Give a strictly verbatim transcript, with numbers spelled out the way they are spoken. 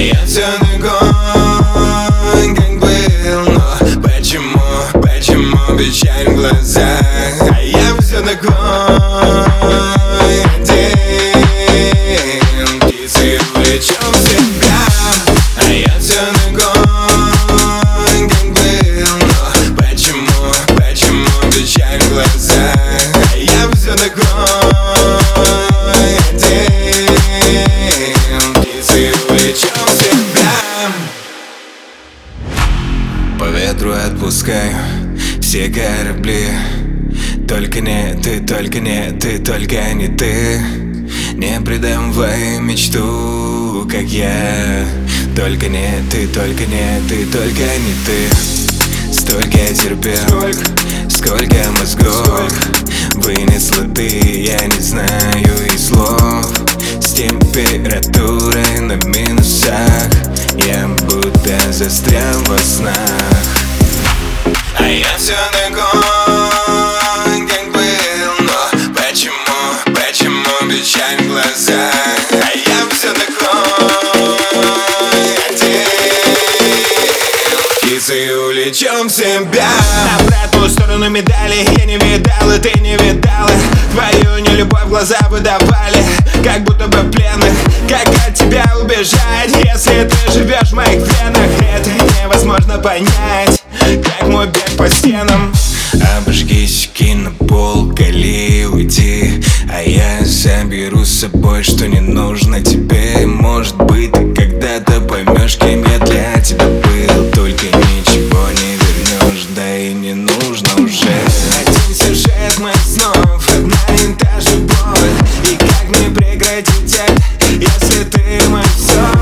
я все такой, как был. Но почему, почему печаль в глазах? А я все такой один. Птицей увлечен в себя. А я все такой, как был. Но почему, почему печаль в глазах? А я все такой один. Птицей увлечен в себя. По ветру отпускаю все корабли. Только не ты, только не ты, только не ты. Не придумывай мечту, как я. Только не ты, только не ты, только не ты. Столько я терпел, сколько, сколько мозгов вынесла ты, я не знаю и слов. С температурой на минусах я будто застрял во снах. А я все такой, как был. Но почему, почему печаль в глазах? А я все такой один. Птицей увлечен в себя. Обратную сторону медали я не видал, и ты не видала. Твою нелюбовь глаза выдавали, как будто бы пленных. Как от тебя убежать, если ты живешь в моих венах? Это невозможно понять, как мой бег по стенам. Обожгись, кинь на пол, кали, уйди. А я заберу с собой, что не нужно тебе. Может быть, ты когда-то поймешь, кем я для тебя был. Только ничего не вернешь, да и не нужно уже. Один сюжет моих снов, одна и та же боль. И как мне прекратить это, если ты мой все?